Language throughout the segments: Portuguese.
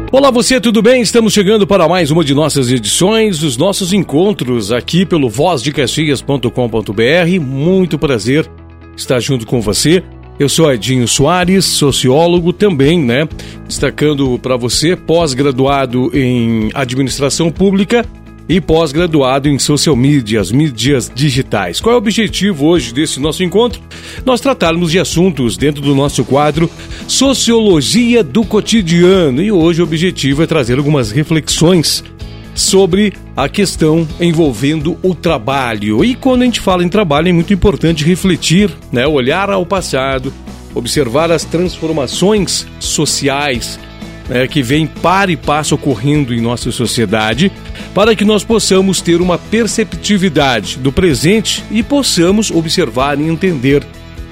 Olá você, tudo bem? Estamos chegando para mais uma de nossas edições, dos nossos encontros aqui pelo vozdecaxias.com.br. Muito prazer estar junto com você. Eu sou Edinho Soares, sociólogo também, destacando para você, pós-graduado em administração pública e pós-graduado em social media, as mídias digitais. Qual é o objetivo hoje desse nosso encontro? Nós tratarmos de assuntos dentro do nosso quadro Sociologia do Cotidiano. E hoje o objetivo é trazer algumas reflexões sobre a questão envolvendo o trabalho. E quando a gente fala em trabalho é muito importante refletir, olhar ao passado, observar as transformações sociais que vem para e passa ocorrendo em nossa sociedade, para que nós possamos ter uma perceptividade do presente e possamos observar e entender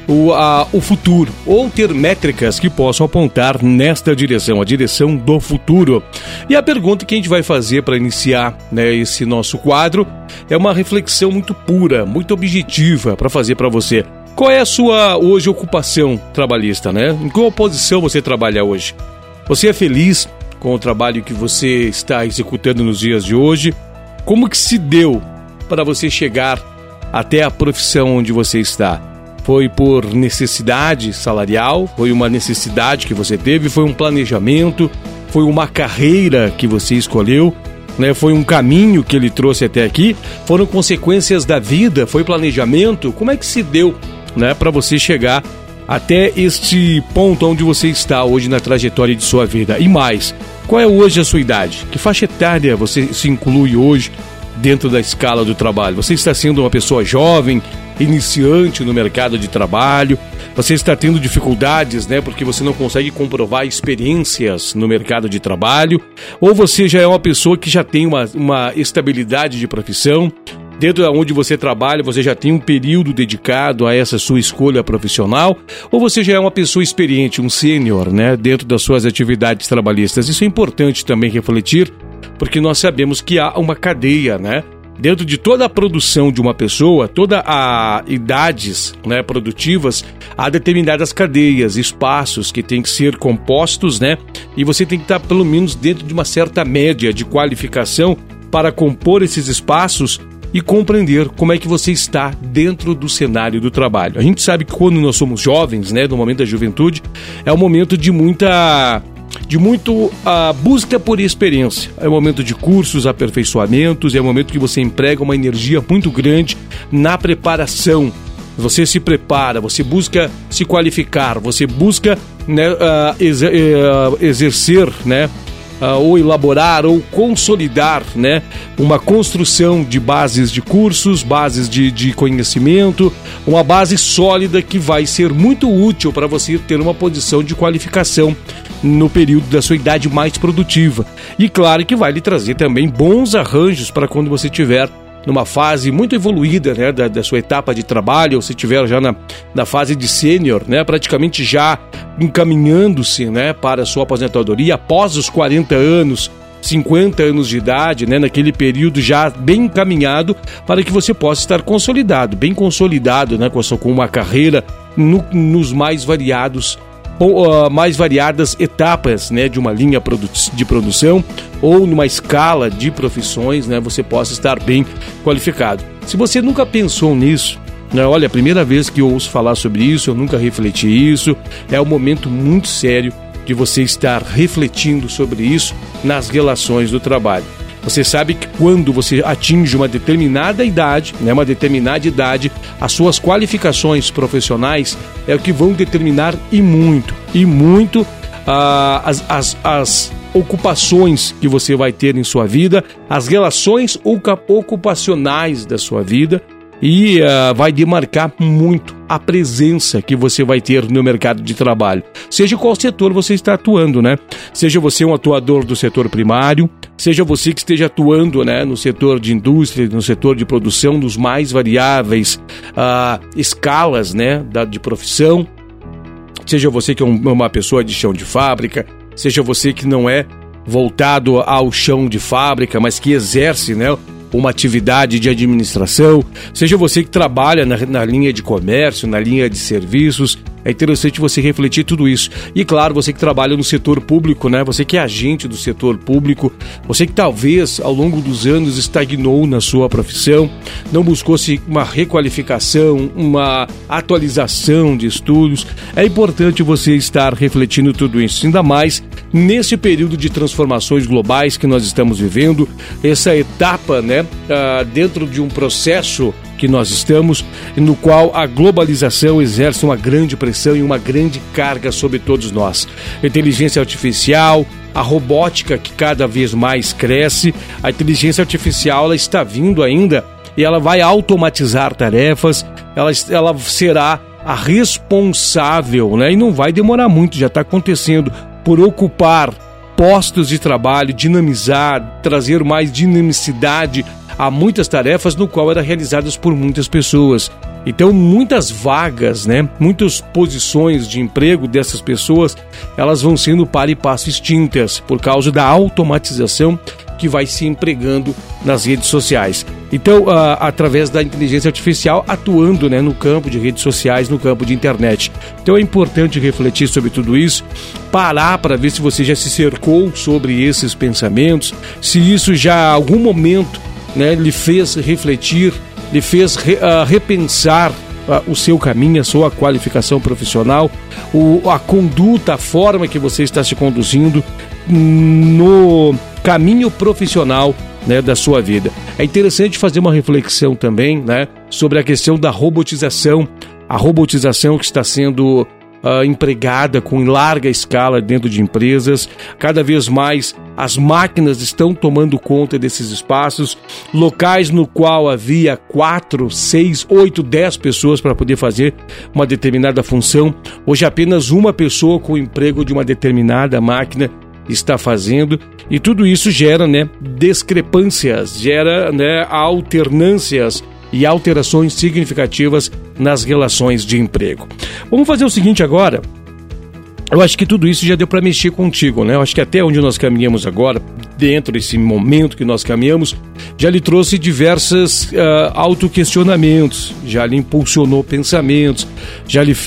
o futuro, ou ter métricas que possam apontar nesta direção, a direção do futuro. E a pergunta que a gente vai fazer para iniciar esse nosso quadro é uma reflexão muito pura, muito objetiva para fazer para você. Qual é a sua, hoje, ocupação trabalhista, Em qual posição você trabalha hoje? Você é feliz com o trabalho que você está executando nos dias de hoje? Como que se deu para você chegar até a profissão onde você está? Foi por necessidade salarial? Foi uma necessidade que você teve? Foi um planejamento? Foi uma carreira que você escolheu? Foi um caminho que ele trouxe até aqui? Foram consequências da vida? Foi planejamento? Como é que se deu para você chegar até este ponto onde você está hoje na trajetória de sua vida? E mais, qual é hoje a sua idade? Que faixa etária você se inclui hoje dentro da escala do trabalho? Você está sendo uma pessoa jovem, iniciante no mercado de trabalho? Você está tendo dificuldades, porque você não consegue comprovar experiências no mercado de trabalho? Ou você já é uma pessoa que já tem uma estabilidade de profissão? Dentro de onde você trabalha, você já tem um período dedicado a essa sua escolha profissional? Ou você já é uma pessoa experiente, um sênior, dentro das suas atividades trabalhistas? Isso é importante também refletir, porque nós sabemos que há uma cadeia, Dentro de toda a produção de uma pessoa, todas as idades produtivas, há determinadas cadeias, espaços que têm que ser compostos, E você tem que estar pelo menos dentro de uma certa média de qualificação para compor esses espaços e compreender como é que você está dentro do cenário do trabalho. A gente sabe que quando nós somos jovens, no momento da juventude, é um momento de muita busca por experiência. É um momento de cursos, aperfeiçoamentos, é um momento que você emprega uma energia muito grande na preparação. Você se prepara, você busca se qualificar, você busca exercer, ou elaborar ou consolidar uma construção de bases de cursos, bases de conhecimento, uma base sólida que vai ser muito útil para você ter uma posição de qualificação no período da sua idade mais produtiva. E claro que vai lhe trazer também bons arranjos para quando você tiver numa fase muito evoluída da sua etapa de trabalho, ou se estiver já na fase de sênior, praticamente já encaminhando-se para a sua aposentadoria após os 40 anos, 50 anos de idade, naquele período já bem encaminhado para que você possa estar consolidado, bem consolidado, com uma carreira nos mais variadas etapas, de uma linha de produção ou numa escala de profissões, você possa estar bem qualificado. Se você nunca pensou nisso, olha, a primeira vez que eu ouço falar sobre isso, eu nunca refleti isso, é um momento muito sério de você estar refletindo sobre isso nas relações do trabalho. Você sabe que quando você atinge uma determinada idade, as suas qualificações profissionais é o que vão determinar e muito as ocupações que você vai ter em sua vida, as relações ocupacionais da sua vida, e vai demarcar muito a presença que você vai ter no mercado de trabalho. Seja qual setor você está atuando, Seja você um atuador do setor primário, seja você que esteja atuando, no setor de indústria, no setor de produção, nos mais variáveis escalas, de profissão. Seja você que é uma pessoa de chão de fábrica, seja você que não é voltado ao chão de fábrica, mas que exerce, uma atividade de administração, seja você que trabalha na linha de comércio, na linha de serviços, É interessante você refletir tudo isso. E claro, você que trabalha no setor público, né? Você que é agente do setor público, você que talvez ao longo dos anos estagnou na sua profissão, não buscou-se uma requalificação, uma atualização de estudos, é importante você estar refletindo tudo isso, ainda mais nesse período de transformações globais que nós estamos vivendo, essa etapa, né, dentro de um processo que nós estamos, no qual a globalização exerce uma grande pressão e uma grande carga sobre todos nós. A inteligência artificial, a robótica que cada vez mais cresce, a inteligência artificial ela está vindo ainda e ela vai automatizar tarefas, ela será a responsável, né? E não vai demorar muito, já está acontecendo, por ocupar postos de trabalho, dinamizar, trazer mais dinamicidade a muitas tarefas no qual eram realizadas por muitas pessoas. Então, muitas vagas, né, muitas posições de emprego dessas pessoas, elas vão sendo para e passo extintas por causa da automatização que vai se empregando nas redes sociais. Então, através da inteligência artificial atuando, né, no campo de redes sociais, no campo de internet. Então, é importante refletir sobre tudo isso, parar para ver se você já se cercou sobre esses pensamentos, se isso já, em algum momento, né, lhe fez refletir, lhe fez repensar o seu caminho, a sua qualificação profissional, a conduta, a forma que você está se conduzindo no caminho profissional, né, da sua vida. É interessante fazer uma reflexão também, né, sobre a questão da robotização, a robotização que está sendo empregada com larga escala dentro de empresas. Cada vez mais as máquinas estão tomando conta desses espaços, locais no qual havia 4, 6, 8, 10 pessoas para poder fazer uma determinada função. Hoje apenas uma pessoa com o emprego de uma determinada máquina está fazendo, e tudo isso gera, né, discrepâncias, gera, né, alternâncias e alterações significativas nas relações de emprego. Vamos fazer o seguinte agora. Eu acho que tudo isso já deu para mexer contigo, né? Eu acho que até onde nós caminhamos agora, dentro desse momento que nós caminhamos, já lhe trouxe diversos autoquestionamentos, já lhe impulsionou pensamentos, já lhe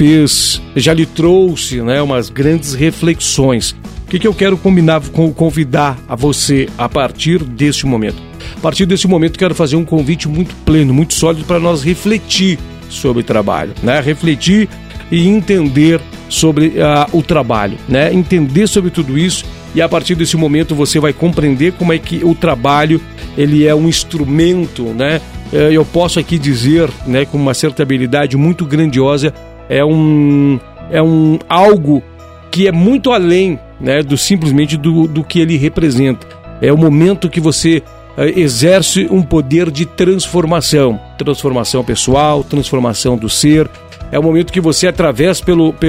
trouxe, né, umas grandes reflexões. O que eu quero convidar a você a partir deste momento? A partir desse momento, quero fazer um convite muito pleno, muito sólido para nós refletir sobre o trabalho, né? Refletir e entender sobre o trabalho, né? Entender sobre tudo isso, e a partir desse momento você vai compreender como é que o trabalho ele é um instrumento, né? Eu posso aqui dizer, né, com uma certa habilidade muito grandiosa, é um algo que é muito além, né, simplesmente do que ele representa. É o momento que você exerce um poder de transformação pessoal, transformação do ser. É o momento que você, através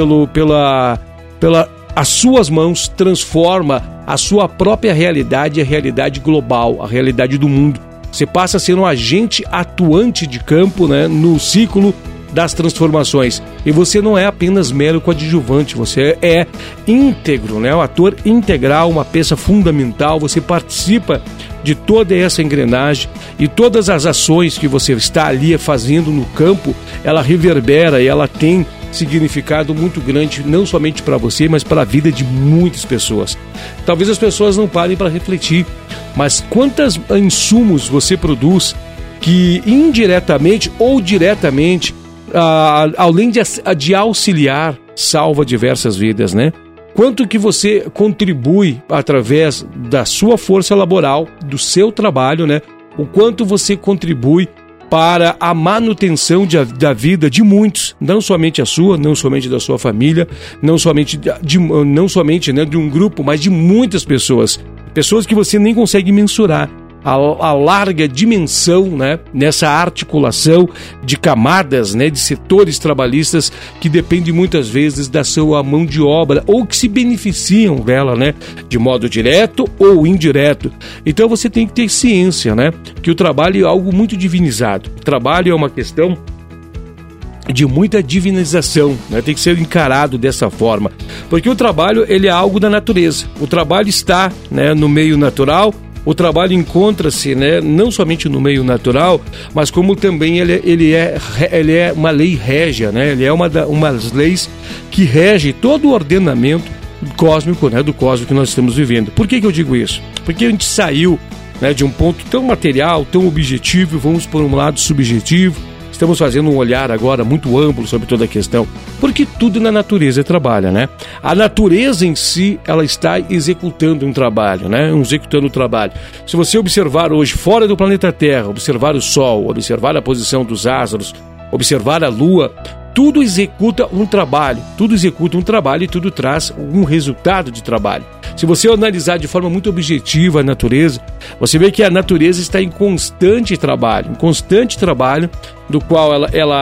as suas mãos, transforma a sua própria realidade, a realidade global, a realidade do mundo. Você passa a ser um agente atuante de campo, né, no ciclo das transformações. E você não é apenas mero coadjuvante, você é íntegro, né? Um ator integral, uma peça fundamental. Você participa de toda essa engrenagem, e todas as ações que você está ali fazendo no campo, ela reverbera e ela tem significado muito grande, não somente para você, mas para a vida de muitas pessoas. Talvez as pessoas não parem para refletir, mas quantos insumos você produz que indiretamente ou diretamente, além de auxiliar, salva diversas vidas, né? Quanto que você contribui através da sua força laboral, do seu trabalho, né? O quanto você contribui para a manutenção da vida de muitos, não somente a sua, não somente da sua família, não somente né, de um grupo, mas de muitas pessoas que você nem consegue mensurar a larga dimensão, né, nessa articulação de camadas, né, de setores trabalhistas que dependem muitas vezes da sua mão de obra, ou que se beneficiam dela, né, de modo direto ou indireto. Então você tem que ter ciência, né, que o trabalho é algo muito divinizado. O trabalho é uma questão de muita divinização, né? Tem que ser encarado dessa forma, porque o trabalho ele é algo da natureza. O trabalho está, né, no meio natural, o trabalho encontra-se, né, não somente no meio natural, mas como também ele é uma lei régia, né? Ele é umas leis que rege todo o ordenamento cósmico, né, do cosmos que nós estamos vivendo. Por que eu digo isso? Porque a gente saiu, né, de um ponto tão material, tão objetivo, vamos por um lado subjetivo. Estamos fazendo um olhar agora muito amplo sobre toda a questão, porque tudo na natureza trabalha, né? A natureza em si, ela está executando um trabalho, né? Executando o trabalho. Se você observar hoje fora do planeta Terra, observar o Sol, observar a posição dos astros, observar a Lua, tudo executa um trabalho e tudo traz um resultado de trabalho. Se você analisar de forma muito objetiva a natureza, você vê que a natureza está em constante trabalho, do qual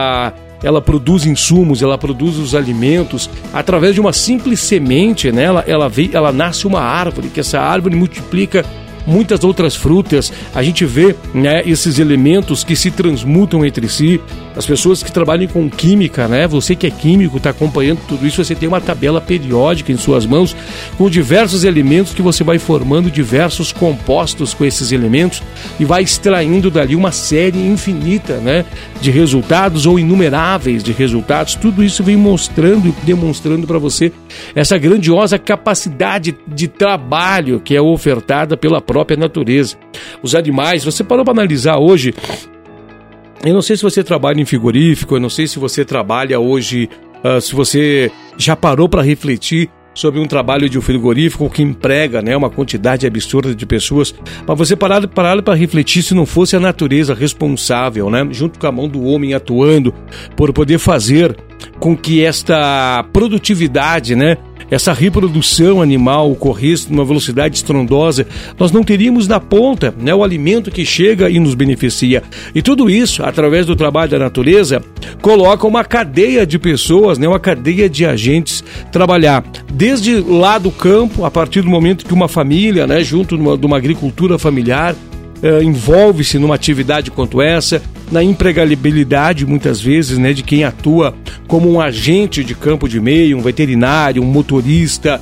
ela produz insumos, ela produz os alimentos através de uma simples semente, né? Ela nasce uma árvore, que essa árvore multiplica muitas outras frutas. A gente vê, né, esses elementos que se transmutam entre si. As pessoas que trabalham com química, né? Você que é químico, está acompanhando tudo isso, você tem uma tabela periódica em suas mãos com diversos elementos que você vai formando diversos compostos com esses elementos e vai extraindo dali uma série infinita, né, de resultados ou inumeráveis de resultados. Tudo isso vem mostrando e demonstrando para você essa grandiosa capacidade de trabalho que é ofertada pela própria natureza. Os animais, você parou para analisar hoje. Eu não sei se você trabalha em frigorífico, eu não sei se você trabalha hoje, se você já parou para refletir sobre um trabalho de um frigorífico que emprega, né, uma quantidade absurda de pessoas, mas você parar para refletir se não fosse a natureza responsável, né, junto com a mão do homem atuando, por poder fazer com que esta produtividade, né, essa reprodução animal ocorresse numa velocidade estrondosa, nós não teríamos na ponta, né, o alimento que chega e nos beneficia. E tudo isso, através do trabalho da natureza, coloca uma cadeia de pessoas, né, uma cadeia de agentes trabalhar. Desde lá do campo, a partir do momento que uma família, né, junto de uma agricultura familiar, envolve-se numa atividade quanto essa, na empregabilidade muitas vezes, né, de quem atua como um agente de campo de meio, um veterinário, um motorista,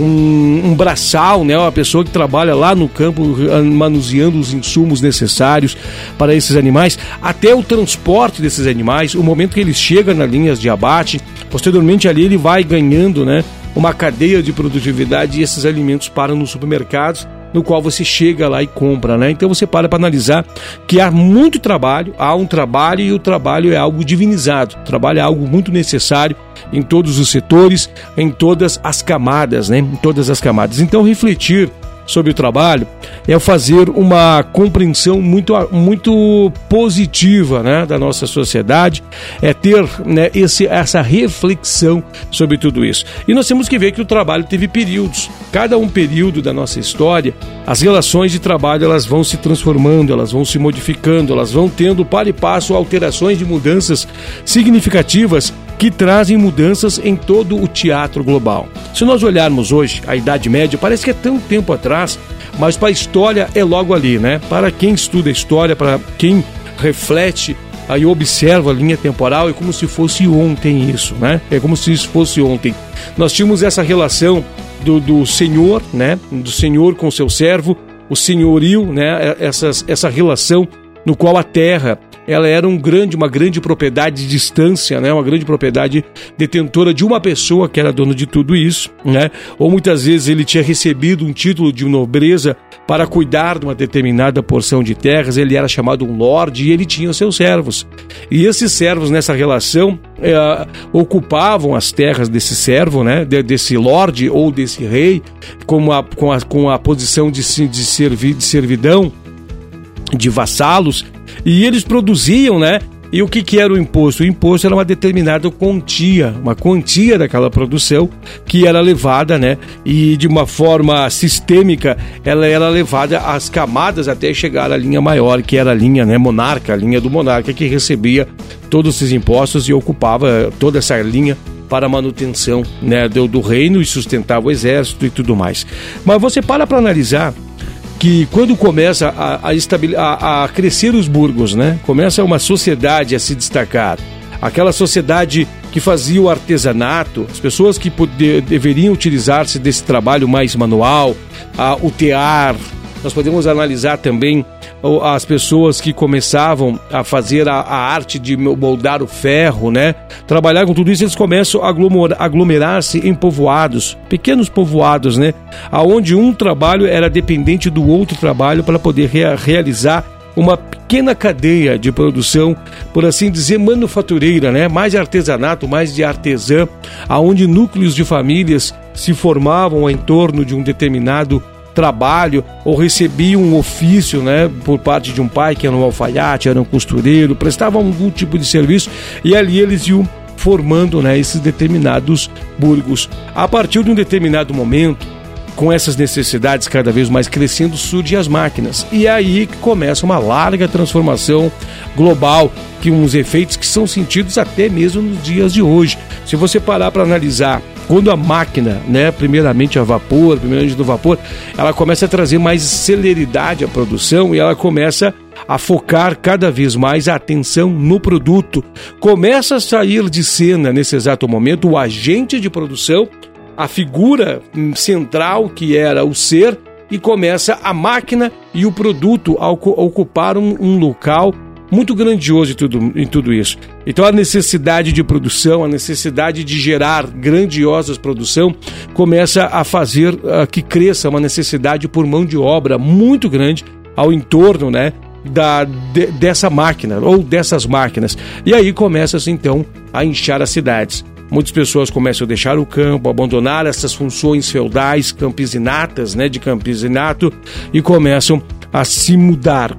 um braçal, né, uma pessoa que trabalha lá no campo manuseando os insumos necessários para esses animais, até o transporte desses animais, o momento que eles chegam nas linhas de abate, posteriormente ali ele vai ganhando, né, uma cadeia de produtividade e esses alimentos param nos supermercados, no qual você chega lá e compra, né? Então você para analisar que há muito trabalho, há um trabalho e o trabalho é algo divinizado. O trabalho é algo muito necessário em todos os setores, em todas as camadas, né? Em todas as camadas. Então refletir sobre o trabalho é fazer uma compreensão muito positiva, né, da nossa sociedade, é ter, né, essa reflexão sobre tudo isso. E nós temos que ver que o trabalho teve períodos. Cada um período da nossa história, as relações de trabalho elas vão se transformando, elas vão se modificando, elas vão tendo para e passo alterações de mudanças significativas que trazem mudanças em todo o teatro global. Se nós olharmos hoje a Idade Média, parece que é tão tempo atrás, mas para a história é logo ali, né? Para quem estuda história, para quem reflete, aí observa a linha temporal, é como se fosse ontem isso, né? É como se isso fosse ontem. Nós tínhamos essa relação do senhor, né? Do senhor com seu servo, o senhorio, né? Essa relação no qual a terra ela era uma grande propriedade de distância, né? Uma grande propriedade detentora de uma pessoa que era dona de tudo isso, né? Ou muitas vezes ele tinha recebido um título de nobreza para cuidar de uma determinada porção de terras, ele era chamado um lorde e ele tinha seus servos. E esses servos nessa relação ocupavam as terras desse servo, né? Desse lorde ou desse rei, com a posição de servidão, de vassalos, e eles produziam, né? E o que era o imposto? O imposto era uma determinada quantia, uma quantia daquela produção que era levada, né? E de uma forma sistêmica, ela era levada às camadas até chegar à linha maior, que era a linha, né, monarca, a linha do monarca, que recebia todos esses impostos e ocupava toda essa linha para a manutenção, né, do reino e sustentava o exército e tudo mais. Mas você para analisar que quando começa a crescer os burgos, né? Começa uma sociedade a se destacar. Aquela sociedade que fazia o artesanato, as pessoas que deveriam utilizar-se desse trabalho mais manual, o tear, nós podemos analisar também as pessoas que começavam a fazer a arte de moldar o ferro, né? Trabalhar com tudo isso, eles começam a aglomerar-se em povoados, pequenos povoados, né? Aonde um trabalho era dependente do outro trabalho para poder realizar uma pequena cadeia de produção, por assim dizer, manufatureira, né? Mais de artesanato, mais de artesã, aonde núcleos de famílias se formavam em torno de um determinado trabalho ou recebiam um ofício, né, por parte de um pai que era um alfaiate, era um costureiro, prestavam algum tipo de serviço e ali eles iam formando, né, esses determinados burgos. A partir de um determinado momento, com essas necessidades cada vez mais crescendo, surgem as máquinas. E é aí que começa uma larga transformação global, que uns efeitos que são sentidos até mesmo nos dias de hoje. Se você parar para analisar, quando a máquina, né, primeiramente a vapor, primeiramente do vapor, ela começa a trazer mais celeridade à produção e ela começa a focar cada vez mais a atenção no produto. Começa a sair de cena, nesse exato momento, o agente de produção, a figura central que era o ser, e começa a máquina e o produto a ocupar um local muito grandioso em tudo isso. Então a necessidade de produção, a necessidade de gerar grandiosa produção começa a fazer que cresça uma necessidade por mão de obra muito grande ao entorno, né, dessa máquina ou dessas máquinas. E aí começa-se então a inchar as cidades. Muitas pessoas começam a deixar o campo, abandonar essas funções feudais, campesinatas, né, de campesinato, e começam a se mudar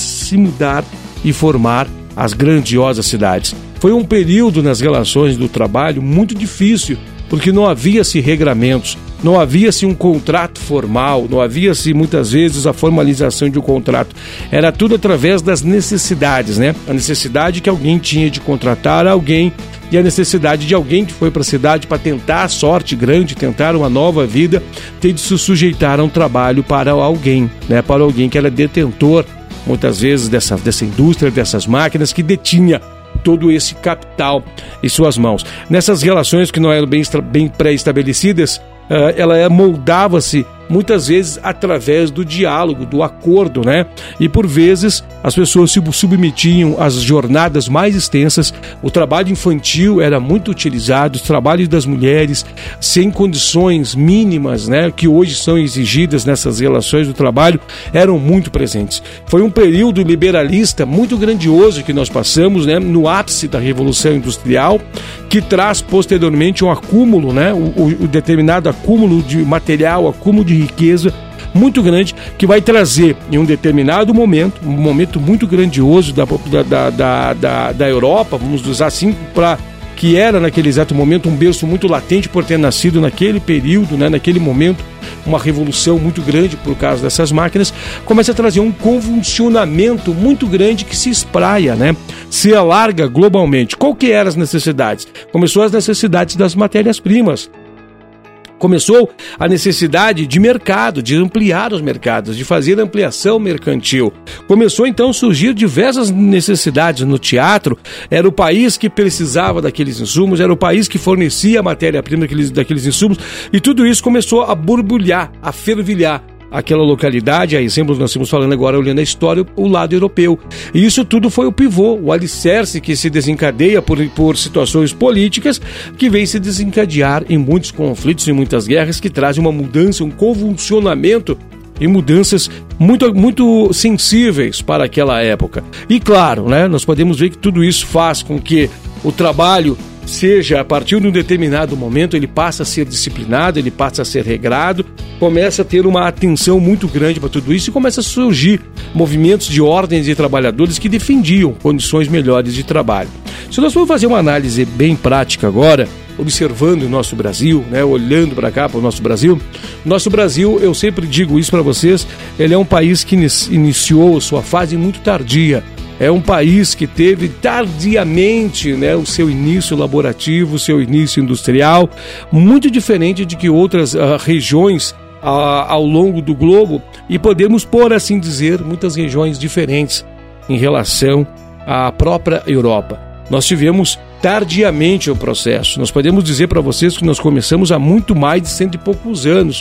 e formar as grandiosas cidades. Foi um período nas relações do trabalho muito difícil, porque não havia-se regramentos, não havia-se um contrato formal, não havia-se muitas vezes a formalização de um contrato. Era tudo através das necessidades, né? A necessidade que alguém tinha de contratar alguém e a necessidade de alguém que foi para a cidade para tentar a sorte grande, tentar uma nova vida, ter de se sujeitar a um trabalho para alguém, né? Para alguém que era detentor, muitas vezes, dessa indústria, dessas máquinas, que detinha todo esse capital em suas mãos. Nessas relações que não eram bem pré-estabelecidas, ela moldava-se muitas vezes através do diálogo, do acordo, né? E por vezes as pessoas se submetiam às jornadas mais extensas. O trabalho infantil era muito utilizado, os trabalhos das mulheres sem condições mínimas, né, que hoje são exigidas nessas relações do trabalho, eram muito presentes. Foi um período liberalista muito grandioso que nós passamos, né, no ápice da Revolução Industrial, que traz posteriormente um acúmulo, né, o determinado acúmulo de material, acúmulo de riqueza muito grande, que vai trazer em um determinado momento, um momento muito grandioso da Europa, vamos usar assim, para que era naquele exato momento um berço muito latente por ter nascido naquele período, né, naquele momento, uma revolução muito grande por causa dessas máquinas, começa a trazer um convulsionamento muito grande que se espraia, né, se alarga globalmente. Qual que eram as necessidades? Começou as necessidades das matérias-primas. Começou a necessidade de mercado, de ampliar os mercados, de fazer ampliação mercantil. Começou então a surgir diversas necessidades no teatro. Era o país que precisava daqueles insumos, era o país que fornecia a matéria-prima daqueles insumos, e tudo isso começou a borbulhar, a fervilhar aquela localidade. A exemplo, nós estamos falando agora, olhando a história, o lado europeu. E isso tudo foi o pivô, o alicerce que se desencadeia por situações políticas, que vem se desencadear em muitos conflitos, em muitas guerras, que trazem uma mudança, um convulsionamento e mudanças muito, muito sensíveis para aquela época. E claro, né, nós podemos ver que tudo isso faz com que o trabalho seja, a partir de um determinado momento, ele passa a ser disciplinado, ele passa a ser regrado, começa a ter uma atenção muito grande para tudo isso e começa a surgir movimentos de ordens de trabalhadores que defendiam condições melhores de trabalho. Se nós formos fazer uma análise bem prática agora, observando o nosso Brasil, né, olhando para cá, para o nosso Brasil, eu sempre digo isso para vocês, ele é um país que iniciou sua fase muito tardia. É um país que teve tardiamente, né, o seu início laborativo, o seu início industrial, muito diferente de que outras regiões ao longo do globo, e podemos, por assim dizer, muitas regiões diferentes em relação à própria Europa. Nós tivemos tardiamente o processo. Nós podemos dizer para vocês que nós começamos há muito mais de 100 e poucos anos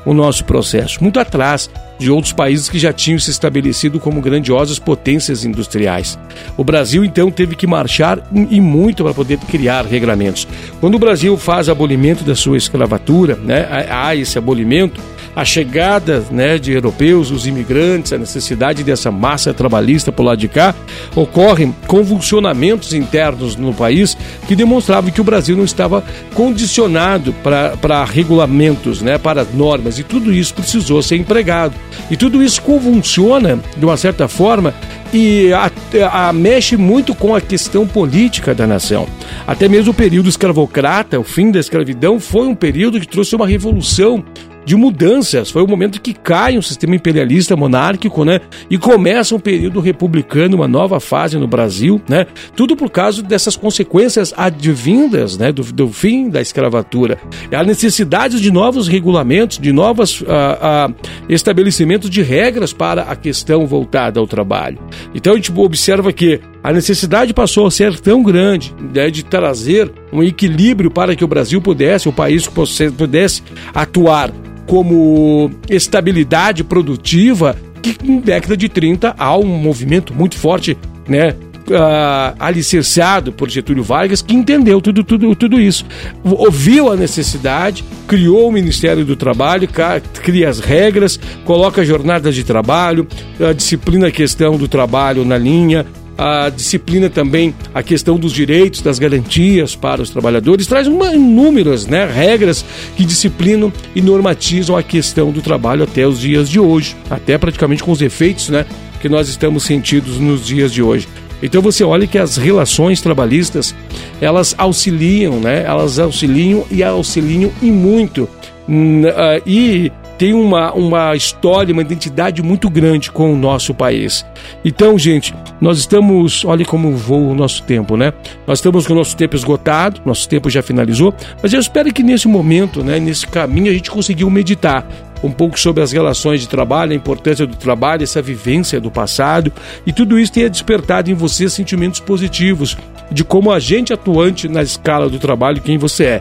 o nosso processo, muito atrás de outros países que já tinham se estabelecido como grandiosas potências industriais. O Brasil, então, teve que marchar e muito para poder criar regramentos. Quando o Brasil faz abolimento da sua escravatura, né, há esse abolimento, a chegada, né, de europeus, os imigrantes, a necessidade dessa massa trabalhista por lá de cá, ocorrem convulsionamentos internos no país que demonstravam que o Brasil não estava condicionado para regulamentos, né, para normas, e tudo isso precisou ser empregado. E tudo isso convulsiona, de uma certa forma, e mexe muito com a questão política da nação. Até mesmo o período escravocrata, o fim da escravidão, foi um período que trouxe uma revolução de mudanças. Foi o momento que cai um sistema imperialista monárquico, né? E começa um período republicano, uma nova fase no Brasil, né? Tudo por causa dessas consequências advindas, né, do fim da escravatura. A necessidade de novos regulamentos, de novos estabelecimentos de regras para a questão voltada ao trabalho. Então a gente observa que a necessidade passou a ser tão grande, né, de trazer um equilíbrio para que o Brasil pudesse, o país pudesse atuar como estabilidade produtiva, que em década de 30 há um movimento muito forte, né, alicerçado por Getúlio Vargas, que entendeu tudo isso. Ouviu a necessidade, criou o Ministério do Trabalho, cria as regras, coloca jornadas de trabalho, disciplina a questão do trabalho na linha, a disciplina também a questão dos direitos, das garantias para os trabalhadores, traz inúmeras, né, regras que disciplinam e normatizam a questão do trabalho até os dias de hoje, até praticamente com os efeitos, né, que nós estamos sentindo nos dias de hoje. Então você olha que as relações trabalhistas, elas auxiliam, né, elas auxiliam e muito, e tem uma história, uma identidade muito grande com o nosso país. Então, gente, nós estamos, olha como voa o nosso tempo, né? Nós estamos com o nosso tempo esgotado, nosso tempo já finalizou, mas eu espero que nesse momento, né, nesse caminho, a gente conseguiu meditar um pouco sobre as relações de trabalho, a importância do trabalho, essa vivência do passado, e tudo isso tenha despertado em você sentimentos positivos de como agente atuante na escala do trabalho, quem você é.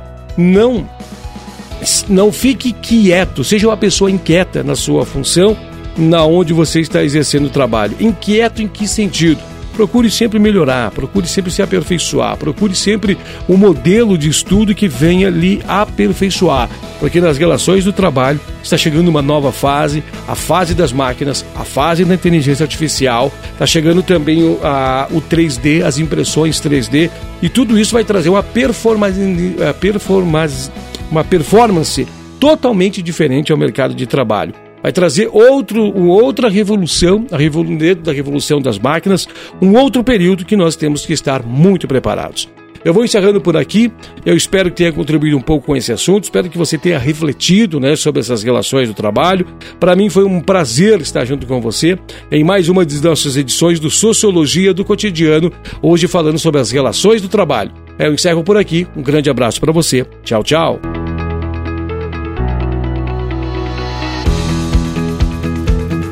Não fique quieto, seja uma pessoa inquieta na sua função, na onde você está exercendo o trabalho. Inquieto em que sentido? Procure sempre melhorar, procure sempre se aperfeiçoar, procure sempre um modelo de estudo que venha lhe aperfeiçoar, porque nas relações do trabalho está chegando uma nova fase, a fase das máquinas, a fase da inteligência artificial, está chegando também o 3D, as impressões 3D, e tudo isso vai trazer uma performance totalmente diferente ao mercado de trabalho. Vai trazer outra revolução, da revolução das máquinas, um outro período que nós temos que estar muito preparados. Eu vou encerrando por aqui, eu espero que tenha contribuído um pouco com esse assunto, espero que você tenha refletido, né, sobre essas relações do trabalho. Para mim foi um prazer estar junto com você em mais uma das nossas edições do Sociologia do Cotidiano, hoje falando sobre as relações do trabalho. Eu encerro por aqui, um grande abraço para você, tchau, tchau.